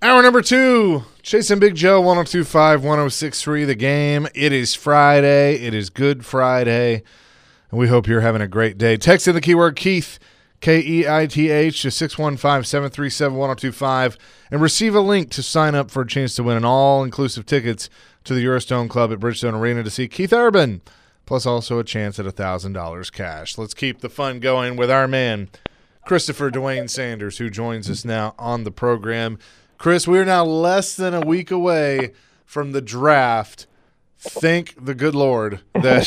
Hour number 2, Chasing Big Joe, 102.5, 106.3 The Game. It is Friday. It is Good Friday. And we hope you're having a great day. Text in the keyword Keith, Keith, to 615-737-1025 and receive a link to sign up for a chance to win an all-inclusive tickets to the Eurostone Club at Bridgestone Arena to see Keith Urban, plus also a chance at $1,000 cash. Let's keep the fun going with our man, Christopher Dwayne Sanders, who joins us now on the program. Chris, we are now less than a week away from the draft. Thank the good Lord that,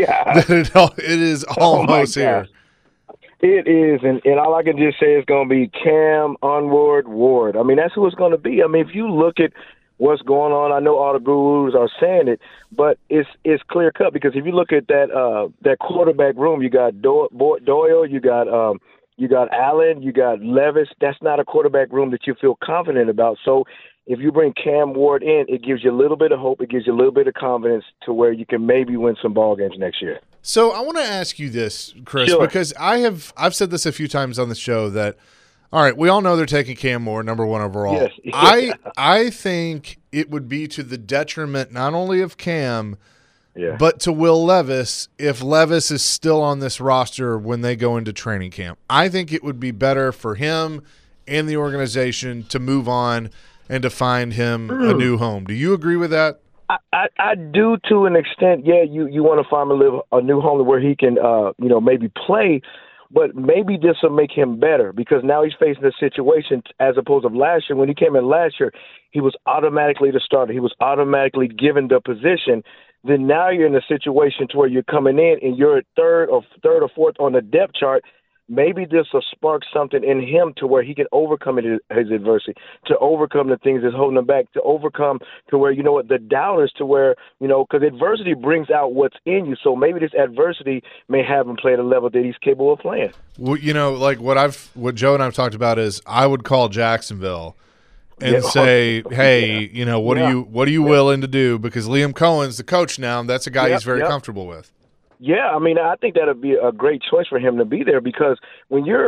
that it is almost here. It is, and all I can just say is going to be Cam, Onward, Ward. I mean, that's who it's going to be. I mean, if you look at what's going on, I know all the gurus are saying it, but it's clear cut because if you look at that quarterback room, you got Doyle, you got Allen, you got Levis. That's not a quarterback room that you feel confident about. So if you bring Cam Ward in, it gives you a little bit of hope. It gives you a little bit of confidence to where you can maybe win some ball games next year. So I want to ask you this, Chris, because I've said this a few times on the show that, all right, we all know they're taking Cam Ward, number 1 overall. Yes. I think it would be to the detriment not only of Cam, yeah, but to Will Levis if Levis is still on this roster when they go into training camp. I think it would be better for him and the organization to move on and to find him a new home. Do you agree with that? I do to an extent. Yeah, you want to find him a new home where he can, maybe play, but maybe this will make him better because now he's facing a situation as opposed to last year. When he came in last year, he was automatically the starter. He was automatically given the position. Then now you're in a situation to where you're coming in and you're third or fourth on the depth chart. Maybe this will spark something in him to where he can overcome his adversity, to overcome the things that's holding him back, to overcome to where, the doubters to where, because adversity brings out what's in you. So maybe this adversity may have him play at a level that he's capable of playing. Well, like what Joe and I've talked about is I would call Jacksonville and say, hey, what are you willing to do? Because Liam Cohen's the coach now, and that's a guy he's very comfortable with. Yeah, I mean, I think that would be a great choice for him to be there because when you're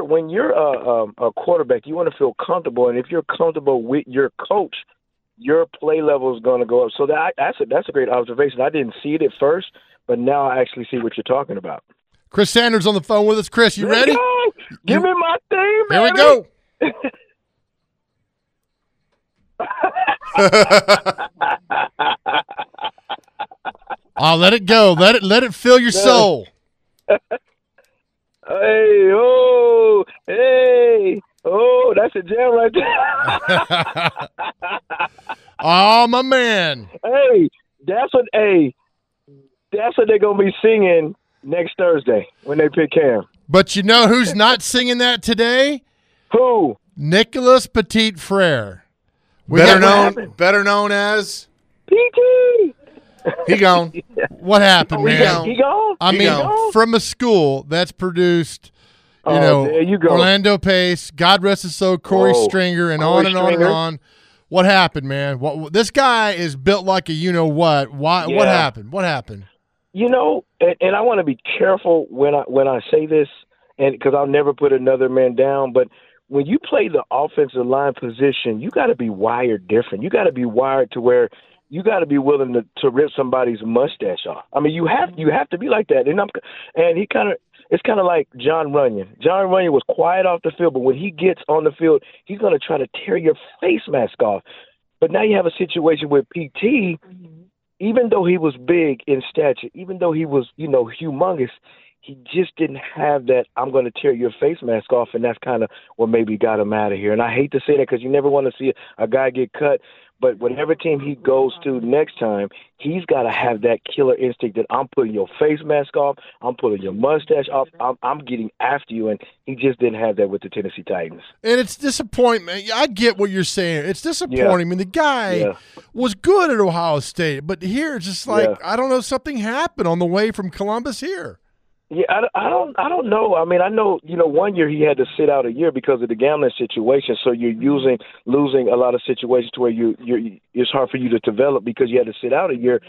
a quarterback, you want to feel comfortable, and if you're comfortable with your coach, your play level is going to go up. So that's a great observation. I didn't see it at first, but now I actually see what you're talking about. Chris Sanders on the phone with us. Chris, you ready? Give me my theme, Here we go. Oh, let it go. Let it fill your soul. Hey, that's a jam right there. Oh, my man. Hey, that's what they're gonna be singing next Thursday when they pick Cam. But you know who's not singing that today? Who? Nicholas Petit Frere. Better known as PT. He gone. What happened, man? He gone? I mean, from a school that's produced, there you go. Orlando Pace, God rest his soul, Corey Stringer, and Corey on and on and on. What happened, man? This guy is built like a you-know-what. Why? Yeah. What happened? What happened? And I want to be careful when I say this, and because I'll never put another man down, but when you play the offensive line position, you got to be wired different. You got to be wired to where you got to be willing to rip somebody's mustache off. I mean, you have to be like that. And it's kind of like John Runyon. John Runyon was quiet off the field, but when he gets on the field, he's going to try to tear your face mask off. But now you have a situation with PT. Even though he was big in stature, even though he was, humongous, he just didn't have that I'm going to tear your face mask off, and that's kind of what maybe got him out of here. And I hate to say that because you never want to see a guy get cut, but whatever team he goes to next time, he's got to have that killer instinct that I'm putting your face mask off, I'm pulling your mustache off, I'm getting after you, and he just didn't have that with the Tennessee Titans. And it's disappointment. I get what you're saying. It's disappointing. I mean, the guy was good at Ohio State, but here it's just like, I don't know, something happened on the way from Columbus here. Yeah, I don't know. I mean, I know, 1 year he had to sit out a year because of the gambling situation. So you're losing a lot of situations to where it's hard for you to develop because you had to sit out a year.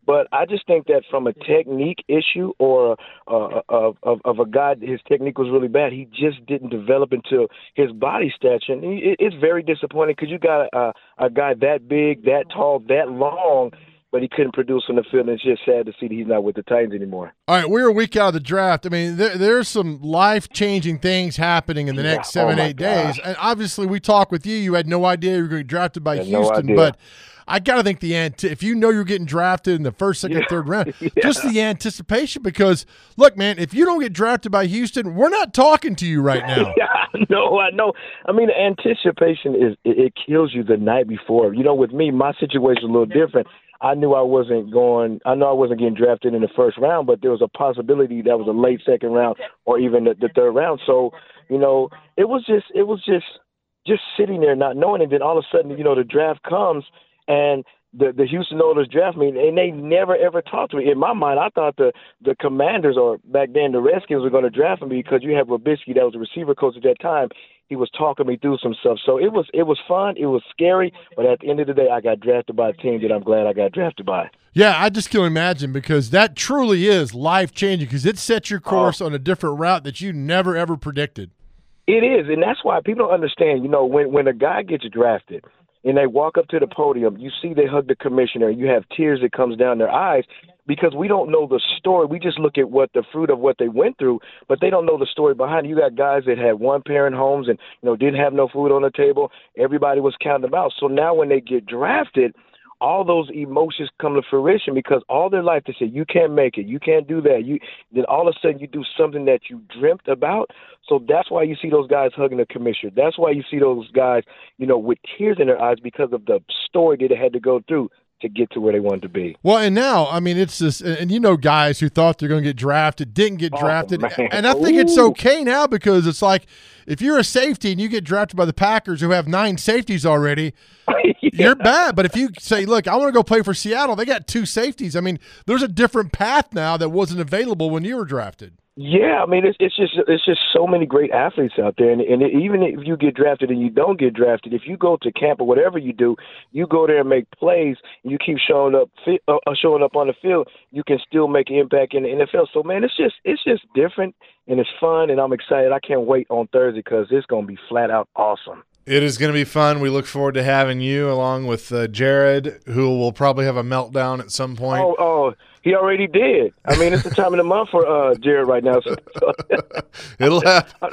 But I just think that from a technique issue or of a guy, his technique was really bad. He just didn't develop into his body stature. And it's very disappointing because you got a guy that big, that tall, that long, but he couldn't produce on the field. And it's just sad to see that he's not with the Titans anymore. All right, we're a week out of the draft. I mean, there's some life-changing things happening in the next 7-8 days. And obviously, we talked with you. You had no idea you were going to get drafted by Houston. But I got to think if you know you're getting drafted in the first, second, third round, just the anticipation. Because, look, man, if you don't get drafted by Houston, we're not talking to you right now. No, I know. I mean, the anticipation it kills you the night before. You know, with me, my situation is a little different. I knew I wasn't getting drafted in the first round, but there was a possibility that was a late second round or even the third round. So, you know, it was just sitting there not knowing. And then all of a sudden, you know, the draft comes and the Houston Oilers draft me, and they never, ever talked to me. In my mind, I thought the Commanders, or back then the Redskins, were going to draft me because you have Robisky, that was the receiver coach at that time. He was talking me through some stuff. So it was fun. It was scary. But at the end of the day, I got drafted by a team that I'm glad I got drafted by. Yeah, I just can imagine, because that truly is life-changing, because it sets your course on a different route that you never, ever predicted. It is, and that's why people don't understand. You know, when a guy gets drafted and they walk up to the podium, you see they hug the commissioner, you have tears that comes down their eyes, because we don't know the story. We just look at what the fruit of what they went through, but they don't know the story behind it. You got guys that had one-parent homes and, you know, didn't have no food on the table. Everybody was counting them out. So now when they get drafted, all those emotions come to fruition, because all their life they say, you can't make it, you can't do that. Then all of a sudden you do something that you dreamt about. So that's why you see those guys hugging the commissioner. That's why you see those guys, you know, with tears in their eyes, because of the story that they had to go through to get to where they wanted to be. Well, and now, I mean, it's this, and you know, guys who thought they're going to get drafted, didn't get drafted. Man. And I think it's okay now, because it's like, if you're a safety and you get drafted by the Packers, who have 9 safeties already, you're bad. But if you say, look, I want to go play for Seattle, they got 2 safeties. I mean, there's a different path now that wasn't available when you were drafted. Yeah, I mean, it's just so many great athletes out there, and even if you get drafted and you don't get drafted, if you go to camp or whatever you do, you go there and make plays, and you keep showing up on the field, you can still make an impact in the NFL. So, man, it's just different, and it's fun, and I'm excited. I can't wait on Thursday, because it's going to be flat out awesome. It is going to be fun. We look forward to having you along with Jared, who will probably have a meltdown at some point. Oh, he already did. I mean, it's the time of the month for Jared right now. So. It'll happen.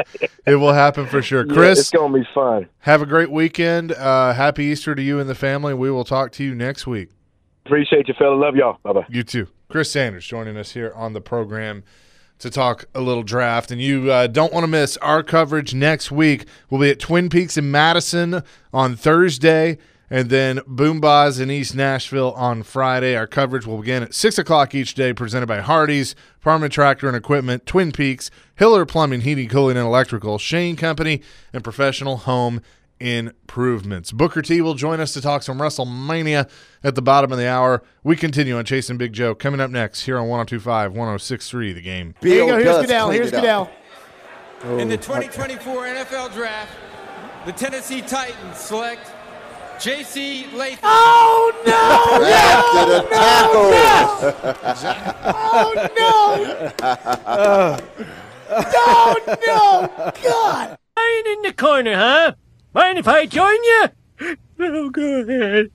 It will happen for sure. Chris, it's going to be fun. Have a great weekend. Happy Easter to you and the family. We will talk to you next week. Appreciate you, fella. Love y'all. Bye-bye. You too. Chris Sanders joining us here on the program to talk a little draft. And you don't want to miss our coverage next week. We'll be at Twin Peaks in Madison on Thursday, and then Boombahs in East Nashville on Friday. Our coverage will begin at 6 o'clock each day, presented by Hardee's, Parma Tractor and Equipment, Twin Peaks, Hiller Plumbing, Heating, Cooling, and Electrical, Shane Company, and Professional Home Improvements. Booker T will join us to talk some WrestleMania at the bottom of the hour. We continue on Chasing Big Joe. Coming up next here on 102.5, 106.3 The Game. Here you go. Here's Goodell. Here's Goodell. In the 2024 NFL Draft, the Tennessee Titans select J.C. Latham. Oh, no! No! God! Lying in the corner, huh? Mind if I join you? Oh, go ahead.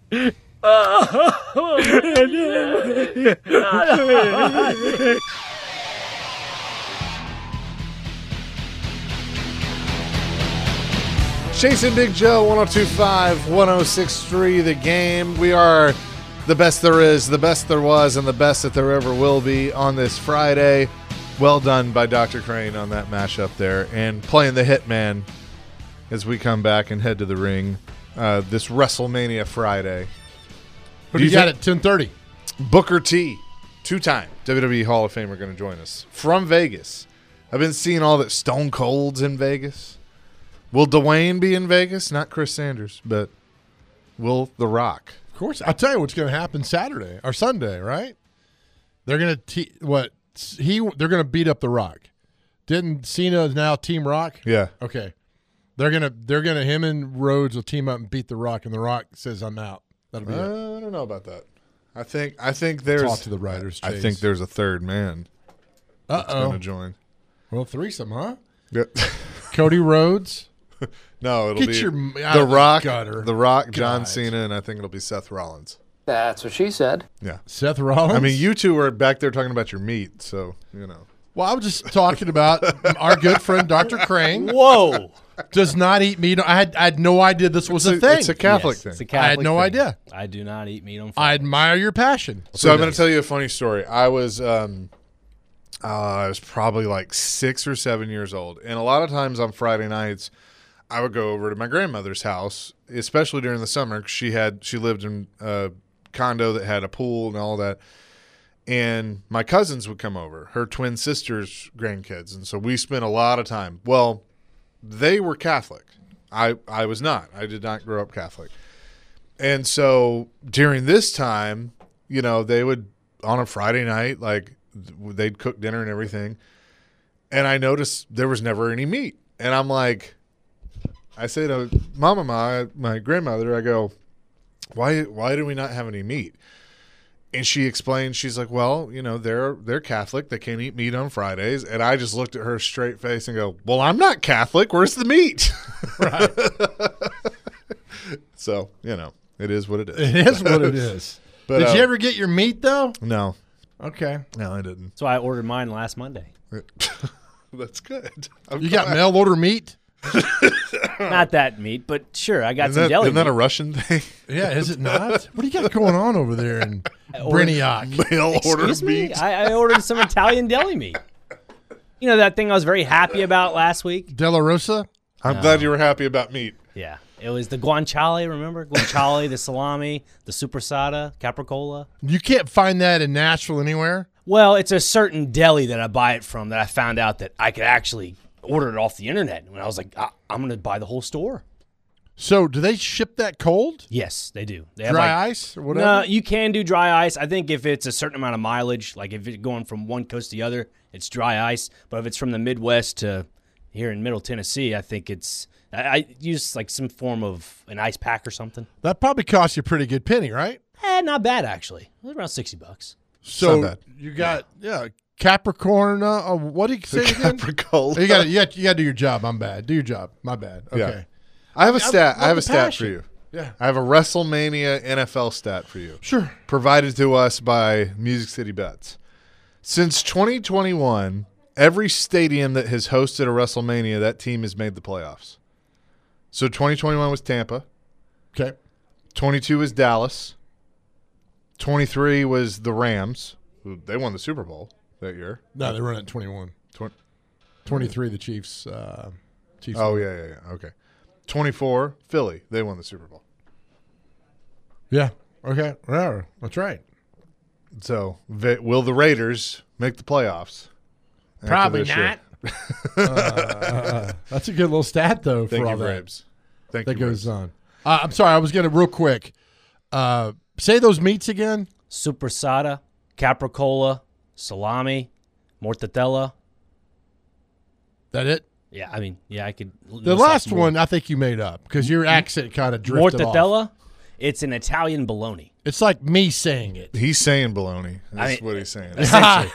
Chasing Big Joe, 102.5, 106.3 The Game. We are the best there is, the best there was, and the best that there ever will be on this Friday. Well done by Dr. Crane on that mashup there, and playing the Hitman as we come back and head to the ring this WrestleMania Friday. Who do you got at 10:30? Booker T, 2-time WWE Hall of Famer, going to join us from Vegas. I've been seeing all that Stone Cold's in Vegas. Will Dwayne be in Vegas? Not Chris Sanders, but will The Rock? Of course. I'll tell you what's going to happen Saturday or Sunday, right? They're going to they're going to beat up The Rock. Didn't Cena now Team Rock? Yeah. Okay. They're gonna him and Rhodes will team up and beat The Rock, and The Rock says I'm out. That'll be it. I don't know about that. I think there's Talk to the writers. I think there's a third man that's going to join. Well, threesome, huh? Yep. Cody Rhodes. No, it'll be The Rock, gutter. The Rock, John God. Cena, and I think it'll be Seth Rollins. That's what she said. Yeah. Seth Rollins. I mean, you two were back there talking about your meat, so, you know. Well, I was just talking about our good friend Dr. Crane. Whoa. Does not eat meat. I had no idea this was a thing. It's a Catholic thing. It's a Catholic I had no thing. idea. I do not eat meat on I Friday. admire your passion. So I'm going to tell you a funny story. I was probably like 6 or 7 years old, and a lot of times on Friday nights, I would go over to my grandmother's house, especially during the summer, 'cause she lived in a condo that had a pool and all that. And my cousins would come over, her twin sister's grandkids, and so we spent a lot of time. Well, they were Catholic. I was not. I did not grow up Catholic. And so during this time, you know, they would, on a Friday night, like, they'd cook dinner and everything. And I noticed there was never any meat. And I'm like, I say to Mama, my grandmother, I go, why do we not have any meat? And she explained, she's like, well, you know, they're Catholic. They can't eat meat on Fridays. And I just looked at her straight face and go, well, I'm not Catholic. Where's the meat? Right. So, you know, it is what it is. It is what it is. But, Did you ever get your meat, though? No. Okay. No, I didn't. So I ordered mine last Monday. That's good. You got mail order meat? Not that meat, but sure, I got Isn't some deli that meat. a Russian thing? Yeah, is it not? What do you got going on over there in Briniac? Mail order Excuse me? meat? I ordered some Italian deli meat. You know that thing I was very happy about last week? De La Rosa? I'm glad you were happy about meat. Yeah. It was the guanciale, remember? Guanciale, the salami, the supersada, capricola. You can't find that in Nashville anywhere? Well, it's a certain deli that I buy it from that I found out that I could actually order it off the internet. And I was like, I'm going to buy the whole store. So do they ship that cold? Yes, they do. They have Dry ice or whatever? No, you can do dry ice. I think if it's a certain amount of mileage, like if it's going from one coast to the other, it's dry ice. But if it's from the Midwest to here in Middle Tennessee, I think it's I use like some form of an ice pack or something. That probably cost you a pretty good penny, right? Not bad actually. It was around $60. So Not bad. you got Capricorn. What do you say again? Capricola. You got to do your job. I'm bad. Do your job. My bad. Okay. Yeah. I have a stat. I have the a stat passion. for you. Yeah. I have a WrestleMania NFL stat for you. Sure. Provided to us by Music City Bets. Since 2021, every stadium that has hosted a WrestleMania, that team has made the playoffs. So 2021 was Tampa. Okay. 22 was Dallas. 23 was the Rams. They won the Super Bowl that year. No, they run at 21. 23, the Chiefs. Chiefs. Oh, yeah. Okay. 24, Philly. They won the Super Bowl. Yeah. Okay. Yeah, that's right. So, will the Raiders make the playoffs? after Probably this year? not. That's a good little stat, though, Thank for you, all that. Braves. Thank That you, goes Braves. on. I'm sorry. I was going to real quick. Say those meats again. Supersada, capricola, salami, mortadella. That it? Yeah, I mean, yeah, I could. The last one I think you made up because your accent kind of drifted off. Mortadella. It's an Italian bologna. It's like me saying it. He's saying baloney. That's I mean- what he's saying. Essentially.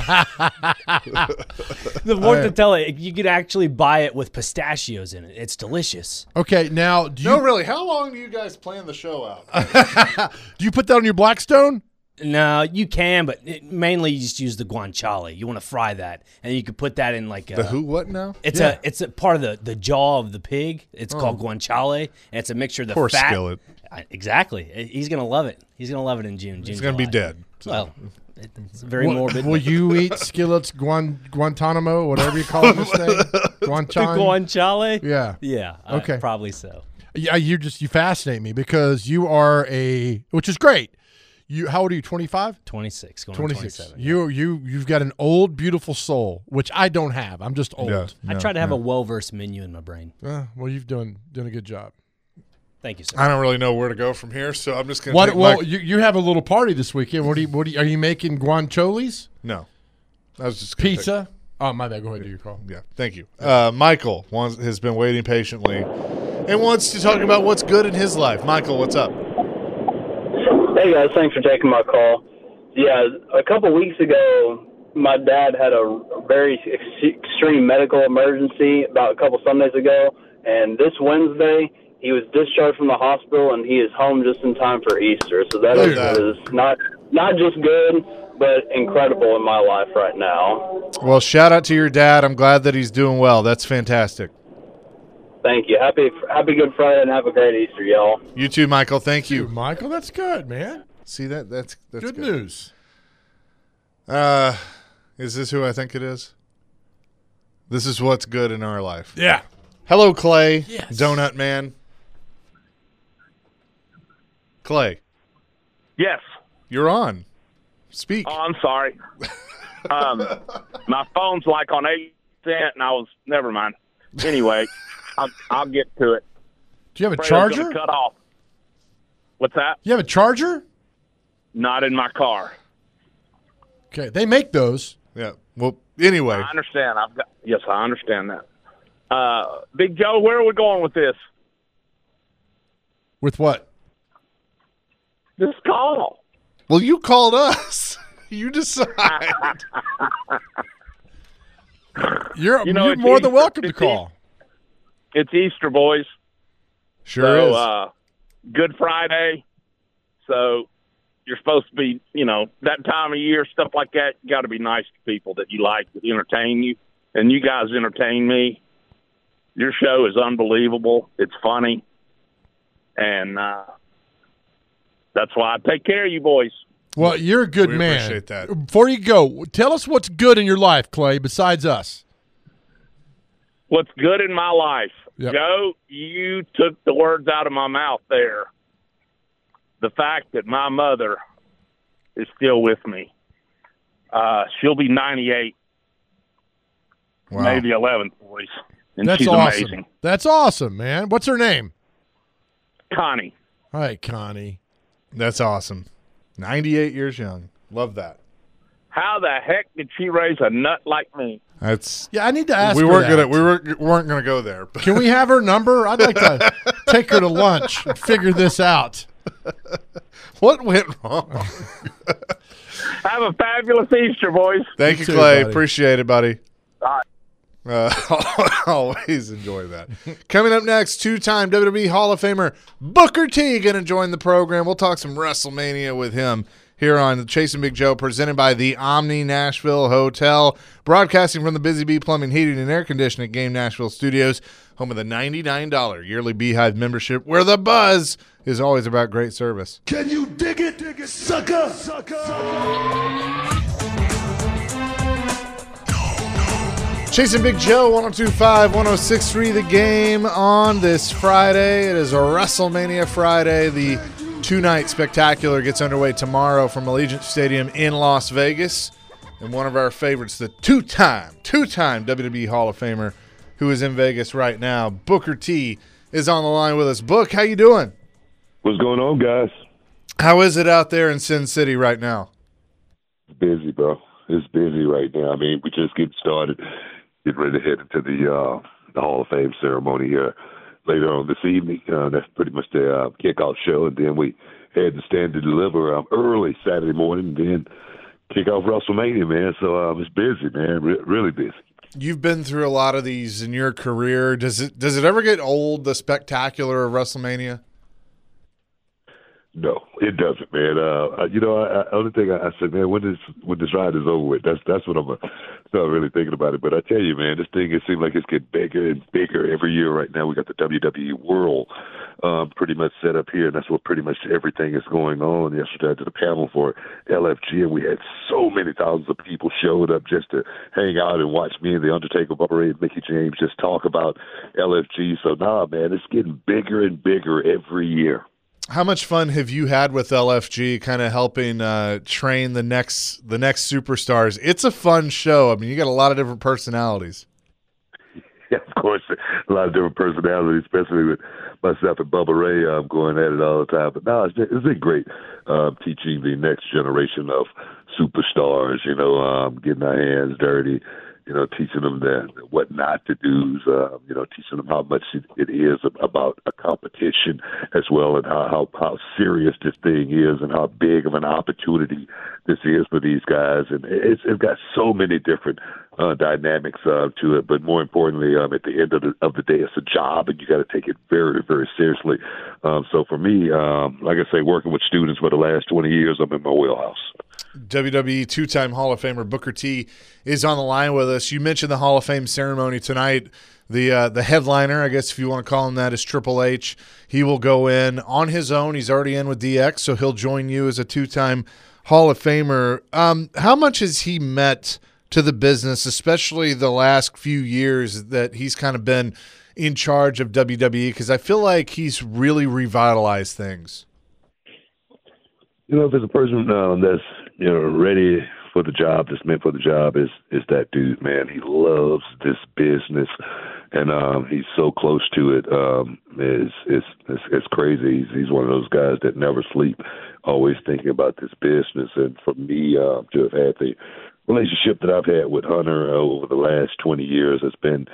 The mortadella, you could actually buy it with pistachios in it. It's delicious. Okay, now do you No, really. How long do you guys plan the show out? do you put that on your Blackstone? No, you can, but mainly you just use the guanciale. You want to fry that, and you could put that in like The who? What now? It's Yeah. it's a part of the jaw of the pig. It's called guanciale, and it's a mixture of the Poor fat. Skillet. Exactly. He's gonna love it. He's gonna love it in June. He's going to be dead. So. Well, it's very morbid. Will you eat Skillet's Guantanamo, whatever you call this thing? The guanciale? Yeah. Yeah. Okay. Probably so. Yeah, you fascinate me because you are which is great. How old are you? 25? 26. Going 26. 27. You've got an old, beautiful soul, which I don't have. I'm just old. Yeah. I try to have a well-versed menu in my brain. Well, you've done a good job. Thank you, sir. I don't really know where to go from here, so I'm just going to Well, you have a little party this weekend. Are you making guancholis? No. I was just gonna Pizza? Oh, my bad. Go ahead, do your call. Yeah, thank you. Michael has been waiting patiently and wants to talk about what's good in his life. Michael, what's up? Hey guys, thanks for taking my call. Yeah, a couple weeks ago, my dad had a very extreme medical emergency about a couple Sundays ago, and this Wednesday he was discharged from the hospital, and he is home just in time for Easter. So that is not just good, but incredible in my life right now. Well, shout out to your dad. I'm glad that he's doing well. That's fantastic. Thank you. Happy Good Friday, and have a great Easter, y'all. You too, Michael. Thank you. Michael, that's good, man. See, that's good news. Is this who I think it is? This is what's good in our life. Yeah. Hello, Clay. Yes. Donut Man. Clay. Yes. You're on. Speak. Oh, I'm sorry. My phone's like on 8%, and I was – never mind. Anyway, I'll get to it. Do you have a charger? Cut off. What's that? You have a charger? Not in my car. Okay, they make those. Yeah. Well, anyway. I understand. Yes, I understand that. Big Joe, where are we going with this? With what? This call. Well, you called us. You decide. You're more than welcome to call. It's Easter, boys. Sure is. Good Friday. So you're supposed to be, that time of year, stuff like that, you got to be nice to people that you like, that entertain you. And you guys entertain me. Your show is unbelievable. It's funny. And that's why I take care of you boys. Well, you're a good man. Appreciate that. Before you go, tell us what's good in your life, Clay, besides us. What's good in my life? Yep. Joe, you took the words out of my mouth there. The fact that my mother is still with me. She'll be 98. Wow. May the 11th, boys. And That's she's awesome. amazing. That's awesome, man. What's her name? Connie. All right, Connie. That's awesome. 98 years young. Love that. How the heck did she raise a nut like me? That's I need to ask. We her weren't that. gonna. We weren't gonna go there. But. Can we have her number? I'd like to take her to lunch and figure this out. What went wrong? Have a fabulous Easter, boys. Thank you, too, Clay. buddy. Appreciate it, buddy. All right. Always enjoy that. Coming up next, two-time WWE Hall of Famer Booker T going to join the program. We'll talk some WrestleMania with him here on Chasing Big Joe, presented by the Omni Nashville Hotel, broadcasting from the Busy Bee Plumbing, Heating, and Air Conditioning at Game Nashville Studios, home of the $99 yearly Beehive membership, where the buzz is always about great service. Can you dig it, sucker? Chasing Big Joe, 102.5, 106.3 The Game on this Friday. It is a WrestleMania Friday. The two-night spectacular gets underway tomorrow from Allegiant Stadium in Las Vegas. And one of our favorites, the two-time WWE Hall of Famer, who is in Vegas right now, Booker T, is on the line with us. Book, how you doing? What's going on, guys? How is it out there in Sin City right now? It's busy, bro. It's busy right now. I mean, we just getting started. Getting ready to head into the Hall of Fame ceremony here later on this evening. That's pretty much the kickoff show, and then we head to Stand to Deliver early Saturday morning, and then kick off WrestleMania, man. So it's busy, man, really busy. You've been through a lot of these in your career. Does it ever get old, the spectacular of WrestleMania? No, it doesn't, man. Only thing I said, man, when this ride is over with, that's what I'm start really thinking about it. But I tell you, man, this thing, it seems like it's getting bigger and bigger every year. Right now, we got the WWE World pretty much set up here, and that's what pretty much everything is going on. Yesterday, I did a panel for LFG, and we had so many thousands of people showed up just to hang out and watch me and The Undertaker, Bubba Ray, and Mickey James just talk about LFG. So, man, it's getting bigger and bigger every year. How much fun have you had with LFG, kind of helping train the next superstars? It's a fun show. I mean, you got a lot of different personalities. Yeah, of course, a lot of different personalities, especially with myself and Bubba Ray going at it all the time. But no, it's been great teaching the next generation of superstars, getting our hands dirty, teaching them what not to do, teaching them how much it is about a competition as well, and how serious this thing is and how big of an opportunity this is for these guys. And it's got so many different dynamics to it, but more importantly, at the end of the day, it's a job, and you got to take it very, very seriously. So for me, like I say, working with students for the last 20 years, I'm in my wheelhouse. WWE two-time Hall of Famer Booker T is on the line with us. You mentioned the Hall of Fame ceremony tonight. The headliner, I guess if you want to call him that, is Triple H. He will go in on his own. He's already in with DX, so he'll join you as a two-time Hall of Famer. How much has he meant to the business, especially the last few years that he's kind of been in charge of WWE? Because I feel like he's really revitalized things. If there's a person that's ready for the job, that's meant for the job, is that dude, man. He loves this business, and he's so close to it. It's crazy. He's one of those guys that never sleep, always thinking about this business. And for me to have had the relationship that I've had with Hunter over the last 20 years, it's been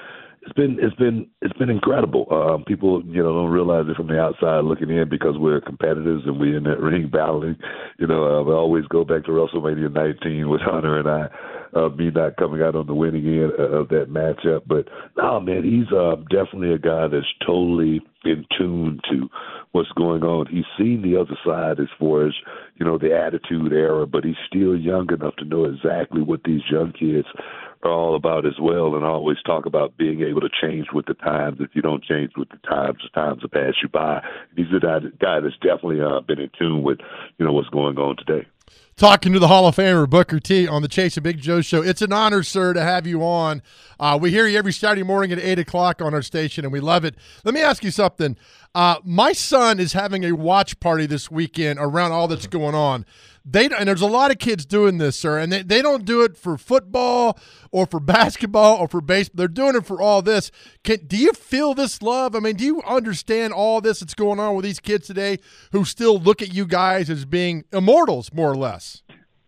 incredible. People, don't realize it from the outside looking in because we're competitors and we're in that ring battling. I always go back to WrestleMania 19 with Hunter and I, me not coming out on the winning end of that matchup. But no, man, he's definitely a guy that's totally in tune to what's going on. He's seen the other side as far as, the attitude era, but he's still young enough to know exactly what these young kids are all about as well. And I always talk about being able to change with the times. If you don't change with the times will pass you by. He's a guy that's definitely been in tune with, what's going on today. Talking to the Hall of Famer Booker T on the Chase and Big Joe show. It's an honor, sir, to have you on. We hear you every Saturday morning at 8 o'clock on our station, and we love it. Let me ask you something. My son is having a watch party this weekend around all that's going on. And there's a lot of kids doing this, sir, and they don't do it for football or for basketball or for baseball. They're doing it for all this. Do you feel this love? I mean, do you understand all this that's going on with these kids today who still look at you guys as being immortals, more or less?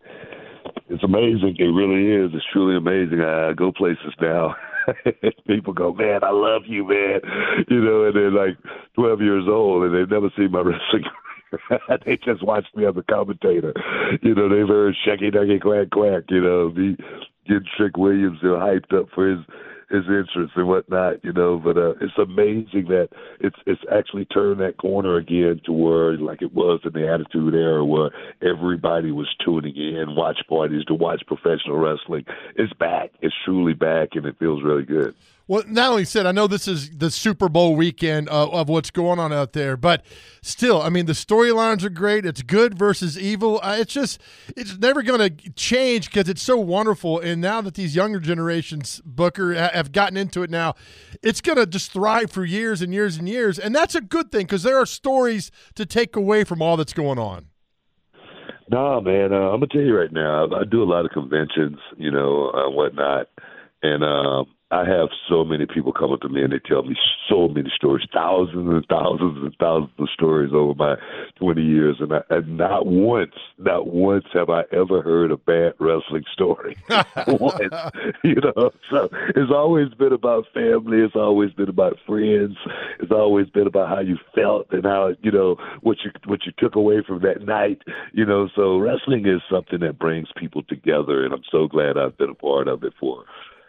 It's amazing. It really is. It's truly amazing. I go places now. People go, man, I love you, man. And they're like 12 years old, and they've never seen my wrestling. They just watched me as a commentator. They've heard Shacky Ducky Quack Quack. Me getting Trick Williams hyped up for his entrance and whatnot. But it's amazing that it's actually turned that corner again to where, like it was in the Attitude Era, where everybody was tuning in, watch parties to watch professional wrestling. It's back. It's truly back, and it feels really good. Well, not only said, I know this is the Super Bowl weekend of what's going on out there, but still, I mean, the storylines are great. It's good versus evil. It's never going to change because it's so wonderful. And now that these younger generations, Booker, have gotten into it now, it's going to just thrive for years and years and years. And that's a good thing because there are stories to take away from all that's going on. No, man, I'm going to tell you right now, I do a lot of conventions, whatnot, and I have so many people come up to me and they tell me so many stories, thousands and thousands and thousands of stories over my 20 years. And not once have I ever heard a bad wrestling story. Once, So it's always been about family. It's always been about friends. It's always been about how you felt and how, what you took away from that night. So wrestling is something that brings people together. And I'm so glad I've been a part of it for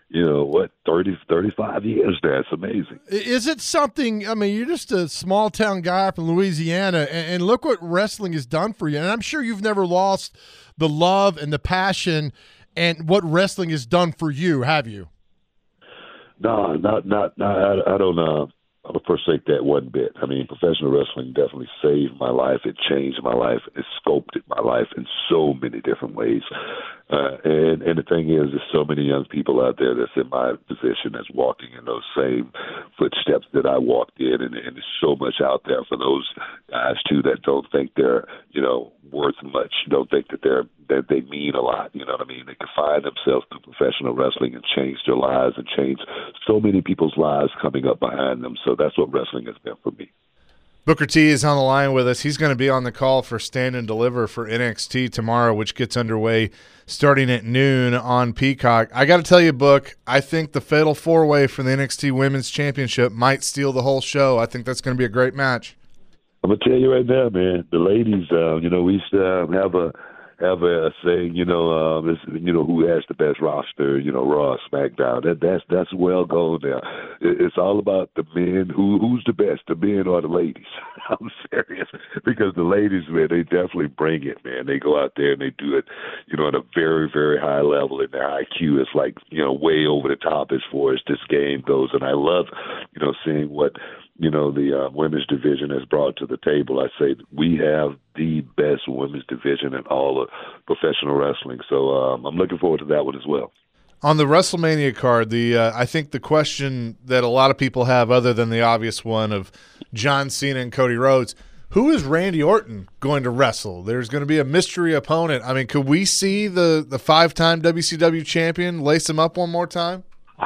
35 years now. It's amazing. Is it something, I mean, you're just a small town guy from Louisiana, and look what wrestling has done for you. And I'm sure you've never lost the love and the passion and what wrestling has done for you, have you? No, I don't forsake that one bit. I mean, professional wrestling definitely saved my life. It changed my life. It sculpted my life in so many different ways. And the thing is, there's so many young people out there that's in my position that's walking in those same footsteps that I walked in, and there's so much out there for those guys too that don't think they're worth much, don't think that they mean a lot. You know what I mean? They can find themselves through professional wrestling and change their lives and change so many people's lives coming up behind them. So that's what wrestling has been for me. Booker T is on the line with us. He's going to be on the call for Stand and Deliver for NXT tomorrow, which gets underway starting at noon on Peacock. I got to tell you, Book, I think the Fatal 4-Way for the NXT Women's Championship might steal the whole show. I think that's going to be a great match. I'm going to tell you right now, man, the ladies, we used to have a saying, who has the best roster, Raw, SmackDown. That's well gone now. It's all about the men. Who's the best, the men or the ladies? I'm serious, because the ladies, man, they definitely bring it, man. They go out there and they do it, at a very, very high level, and their IQ is like, way over the top as far as this game goes. And I love, seeing what the women's division has brought to the table. I say we have the best women's division in all of professional wrestling. So I'm looking forward to that one as well. On the WrestleMania card, I think the question that a lot of people have, other than the obvious one of John Cena and Cody Rhodes, who is Randy Orton going to wrestle? There's going to be a mystery opponent. I mean, could we see the 5-time WCW champion lace him up one more time?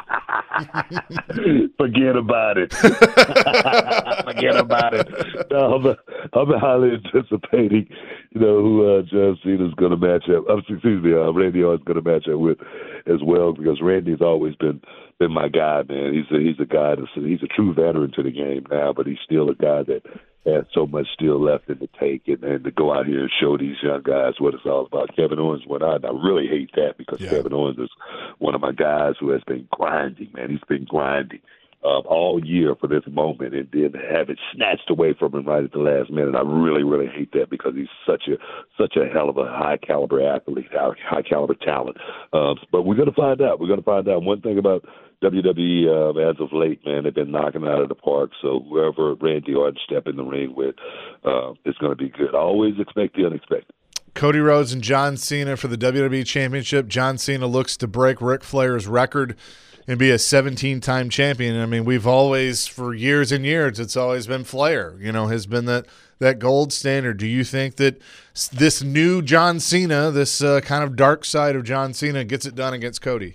Forget about it. Forget about it. No, I'm highly anticipating, who John Cena's going to match up. Randy Orton's going to match up with as well, because Randy's always been my guy, man. He's a guy he's a true veteran to the game now, but he's still a guy that has so much still left in the tank, and to go out here and show these young guys what it's all about. Kevin Owens went out, and I really hate that, because Kevin Owens is one of my guys who has been grinding, man. He's been grinding all year for this moment, and then have it snatched away from him right at the last minute. I really, really hate that, because he's such a hell of a high caliber athlete, high caliber talent. But we're going to find out. We're going to find out. One thing about WWE as of late, man, they've been knocking it out of the park. So whoever Randy Orton step in the ring with is going to be good. I always expect the unexpected. Cody Rhodes and John Cena for the WWE Championship. John Cena looks to break Ric Flair's record and be a 17-time champion. I mean, we've always, for years and years, it's always been Flair, has been that gold standard. Do you think that this new John Cena, this kind of dark side of John Cena, gets it done against Cody?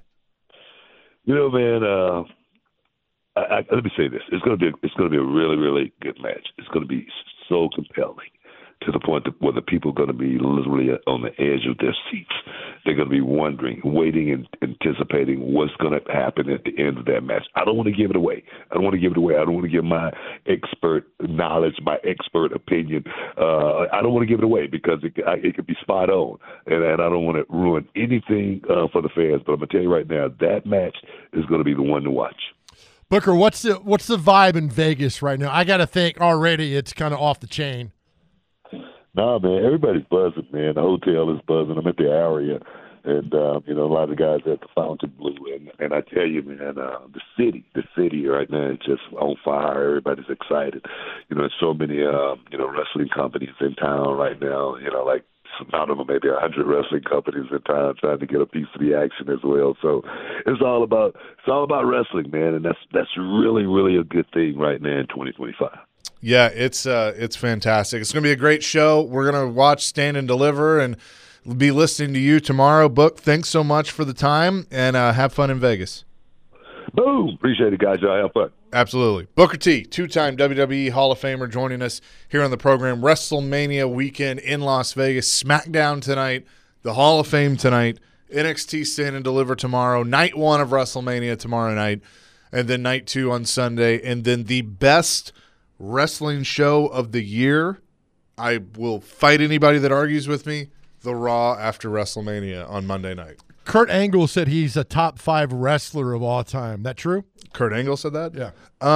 Man, let me say this: it's going to be a really, really good match. It's going to be so compelling, to the point where the people are going to be literally on the edge of their seats. They're going to be wondering, waiting, and anticipating what's going to happen at the end of that match. I don't want to give it away. I don't want to give my expert knowledge, my expert opinion. I don't want to give it away, because it could be spot on, and I don't want to ruin anything for the fans. But I'm going to tell you right now, that match is going to be the one to watch. Booker, what's the vibe in Vegas right now? I got to think already it's kind of off the chain. No, man, everybody's buzzing, man. The hotel is buzzing. I'm at the area, and, a lot of the guys at the Fontainebleau. And I tell you, man, the city right now is just on fire. Everybody's excited. There's so many, wrestling companies in town right now, like, I don't know, maybe 100 wrestling companies in town trying to get a piece of the action as well. So it's all about wrestling, man, and that's really, really a good thing right now in 2025. Yeah, it's fantastic. It's going to be a great show. We're going to watch Stand and Deliver and be listening to you tomorrow. Book, thanks so much for the time, and have fun in Vegas. Boom. Appreciate it, guys. Y'all have fun. Absolutely. Booker T, 2-time WWE Hall of Famer, joining us here on the program. WrestleMania weekend in Las Vegas. SmackDown tonight, the Hall of Fame tonight, NXT Stand and Deliver tomorrow, night 1 of WrestleMania tomorrow night, and then night 2 on Sunday, and then the best wrestling show of the year. I will fight anybody that argues with me. The Raw after WrestleMania on Monday night. Kurt Angle said he's a top 5 wrestler of all time. That true? Kurt Angle said that? Yeah.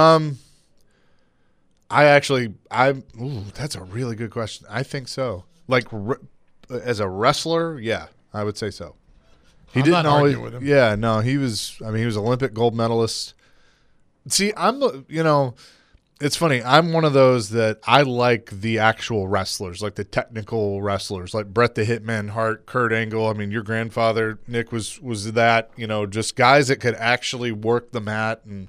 That's a really good question. I think so. Like, as a wrestler, yeah, I would say so. I'm not arguing with him. Yeah, no, he was Olympic gold medalist. See, it's funny. I'm one of those that I like the actual wrestlers, like the technical wrestlers, like Bret the Hitman Hart, Kurt Angle. I mean, your grandfather, Nick, was that, just guys that could actually work the mat. And,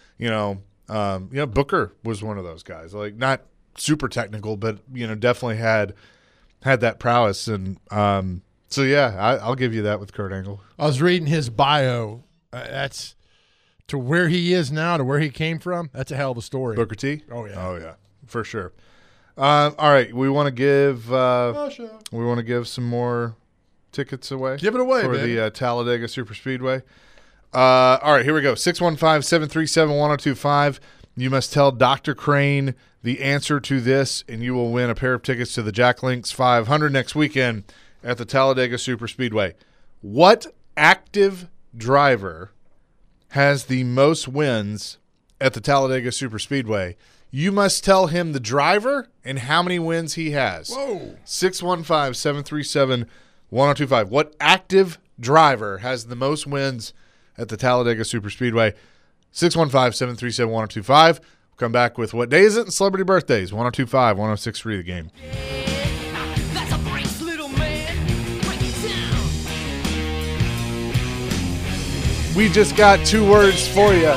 Booker was one of those guys, like not super technical, but, definitely had that prowess. And so, yeah, I'll give you that with Kurt Angle. I was reading his bio. To where he is now, to where he came from, that's a hell of a story. Booker T? Oh, yeah. Oh, yeah. for sure. All right, we want to give some more tickets away. Give it away, for baby. the Talladega Superspeedway. All right, here we go. 615-737-1025. You must tell Dr. Crane the answer to this, and you will win a pair of tickets to the Jack Links 500 next weekend at the Talladega Superspeedway. What active driver has the most wins at the Talladega Superspeedway? You must tell him the driver and how many wins he has. Whoa. 615-737-1025. What active driver has the most wins at the Talladega Superspeedway? 615-737-1025. We'll come back with what day is it and celebrity birthdays. 1025, 1063 The Game. We just got 2 words for you.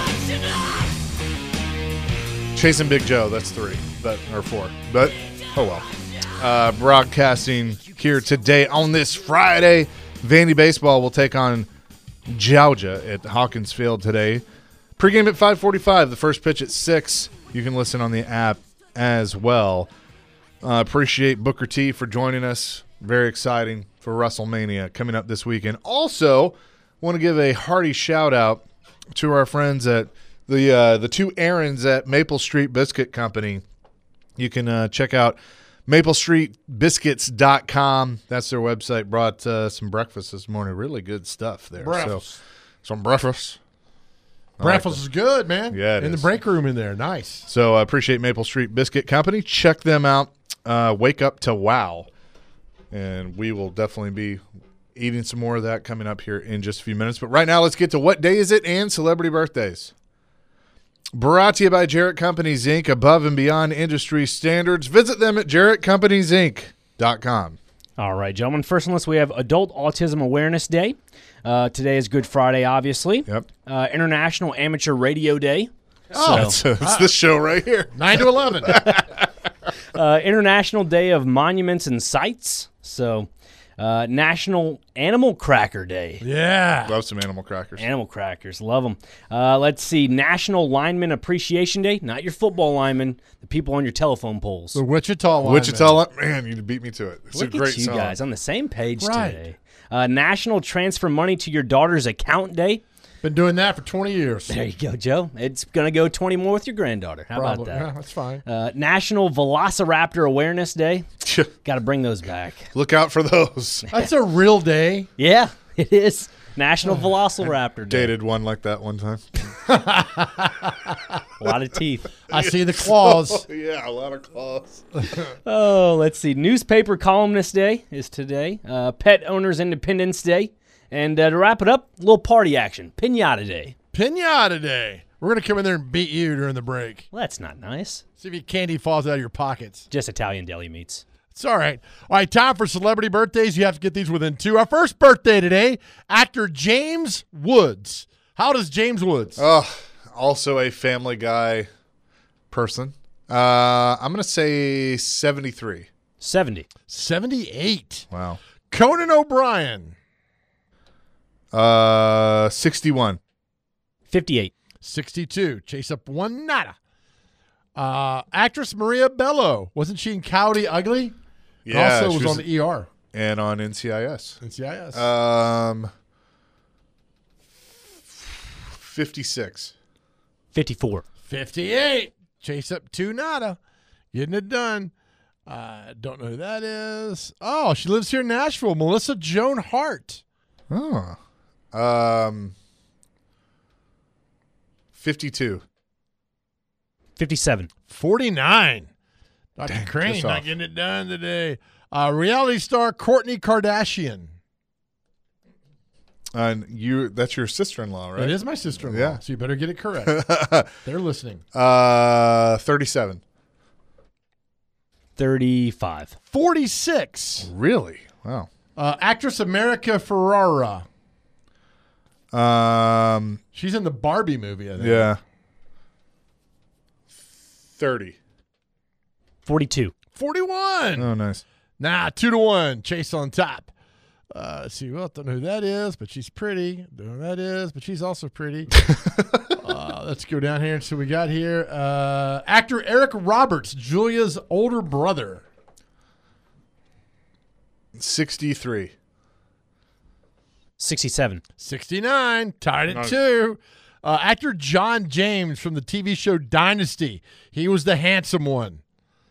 Chasing Big Joe, that's 3, or 4. But, oh well. Broadcasting here today on this Friday. Vandy Baseball will take on Georgia at Hawkins Field today. Pre-game at 5:45, the first pitch at 6. You can listen on the app as well. Appreciate Booker T for joining us. Very exciting for WrestleMania coming up this weekend. Also, want to give a hearty shout-out to our friends at the 2 Aarons at Maple Street Biscuit Company. You can check out maplestreetbiscuits.com. That's their website. Brought some breakfast this morning. Really good stuff there. Breakfast. So, some breakfast. Breakfast is good, man. Yeah, it in is. the break room in there. Nice. So I appreciate Maple Street Biscuit Company. Check them out. Wake up to wow. And we will definitely be eating some more of that coming up here in just a few minutes. But right now, let's get to what day is it and celebrity birthdays. Brought to you by Jarrett Companies, Inc., above and beyond industry standards. Visit them at jarrettcompanies.inc.com. All right, gentlemen. First on the list, we have Adult Autism Awareness Day. Today is Good Friday, obviously. Yep. International Amateur Radio Day. It's this show right here. 9 to 11. International Day of Monuments and Sites. So, National Animal Cracker Day. Yeah. Love some animal crackers. Animal crackers. Love them. Let's see. National Lineman Appreciation Day. Not your football linemen. The people on your telephone poles. The Wichita line. Man, you beat me to it. It's Look a great at you song. guys on the same page Right. today. National Transfer Money to Your Daughter's Account Day. Been doing that for 20 years. There you go, Joe. It's going to go 20 more with your granddaughter. How about that? Yeah, that's fine. National Velociraptor Awareness Day. Got to bring those back. Look out for those. That's a real day. Yeah, it is. National Velociraptor Day. Dated one like that one time. A lot of teeth. I see the claws. Yeah, a lot of claws. Oh, let's see. Newspaper Columnist Day is today. Pet Owners Independence Day. And to wrap it up, a little party action. Pinata Day. Pinata Day. We're going to come in there and beat you during the break. Well, that's not nice. See if your candy falls out of your pockets. Just Italian deli meats. It's all right. All right, time for celebrity birthdays. You have to get these within 2. Our first birthday today, actor James Woods. How old is James Woods? Oh, also a Family Guy person. I'm going to say 73. 70. 78. Wow. Conan O'Brien. 61. 58. 62. Chase up one nada. Actress Maria Bello. Wasn't she in Coyote Ugly? Yeah. Also she was on the ER. And on NCIS. NCIS. 56. 54. 58. Chase up two nada. Getting it done. Don't know who that is. Oh, she lives here in Nashville. Melissa Joan Hart. Oh. 52. 57. 49. Dr. Dang, Crane just not off. getting it done today. Reality star Kourtney Kardashian. And that's your sister-in-law, right? That is my sister-in-law. Yeah. So you better get it correct. They're listening. 37. 35. 46. Really? Wow. Actress America Ferrera. She's in the Barbie movie, I think. Yeah. 30. 42. 41. Oh, nice. Nah, 2-1. Chase on top. Let's see. Well, don't know who that is, but she's pretty. Don't know who that is, but she's also pretty. Let's go down here and see what we got here. Actor Eric Roberts, Julia's older brother. 63. 67. 69. Tied at 2. Actor John James from the TV show Dynasty. He was the handsome one.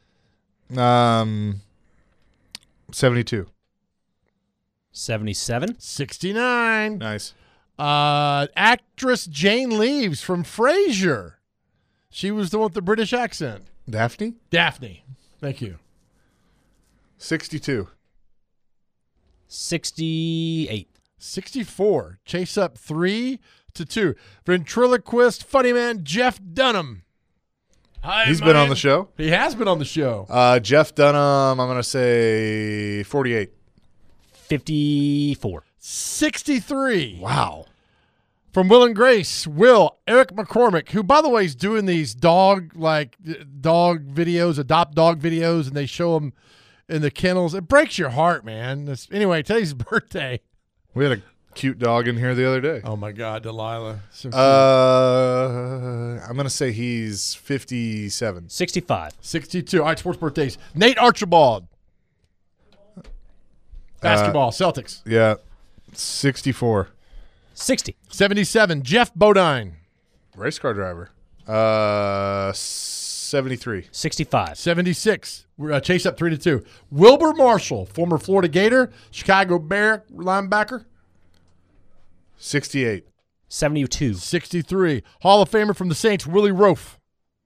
72. 77. 69. Nice. Actress Jane Leeves from Frasier. She was the one with the British accent. Daphne? Daphne. Thank you. 62. 68. 64. Chase up 3-2. Ventriloquist funny man Jeff Dunham. Hi, He's been on the show? He has been on the show. Jeff Dunham, I'm going to say 48. 54. 63. Wow. From Will and Grace, Eric McCormick, who, by the way, is doing these dog videos, adopt dog videos, and they show them in the kennels. It breaks your heart, man. Anyway, today's his birthday. We had a cute dog in here the other day. Oh, my God, Delilah. So I'm going to say he's 57. 65. 62. All right, sports birthdays. Nate Archibald. Basketball, Celtics. Yeah, 64. 60. 77. Jeff Bodine. Race car driver. 73. 65. 76. Chase up 3-2. Wilbur Marshall, former Florida Gator, Chicago Bear linebacker. 68. 72. 63. Hall of Famer from the Saints, Willie Roaf.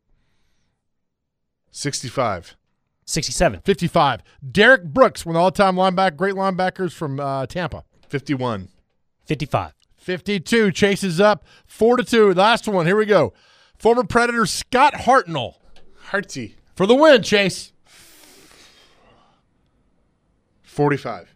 65. 67. 55. Derek Brooks, one of the all-time great linebackers from Tampa. 51. 55. 52. Chases up 4-2. Last one. Here we go. Former Predator Scott Hartnell. Hartsey. For the win, Chase. 45.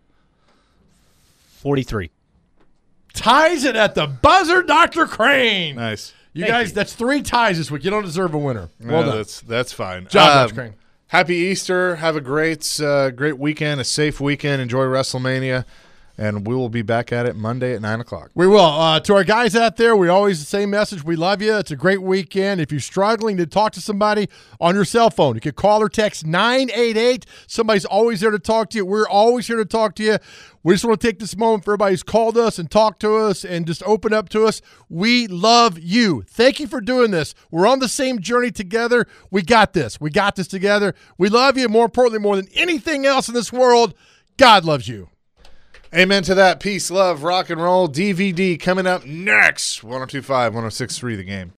43. Ties it at the buzzer, Dr. Crane. Nice. You guys, that's 3 ties this week. You don't deserve a winner. Well done. That's fine. Job, Dr. Crane. Happy Easter. Have a great weekend, a safe weekend. Enjoy WrestleMania. And we will be back at it Monday at 9 o'clock. We will. To our guys out there, we always the same message. We love you. It's a great weekend. If you're struggling to talk to somebody on your cell phone, you can call or text 988. Somebody's always there to talk to you. We're always here to talk to you. We just want to take this moment for everybody who's called us and talked to us and just open up to us. We love you. Thank you for doing this. We're on the same journey together. We got this. We got this together. We love you. More importantly, more than anything else in this world, God loves you. Amen to that. Peace, love, rock and roll. DVD coming up next. 102.5, 106.3 The Game.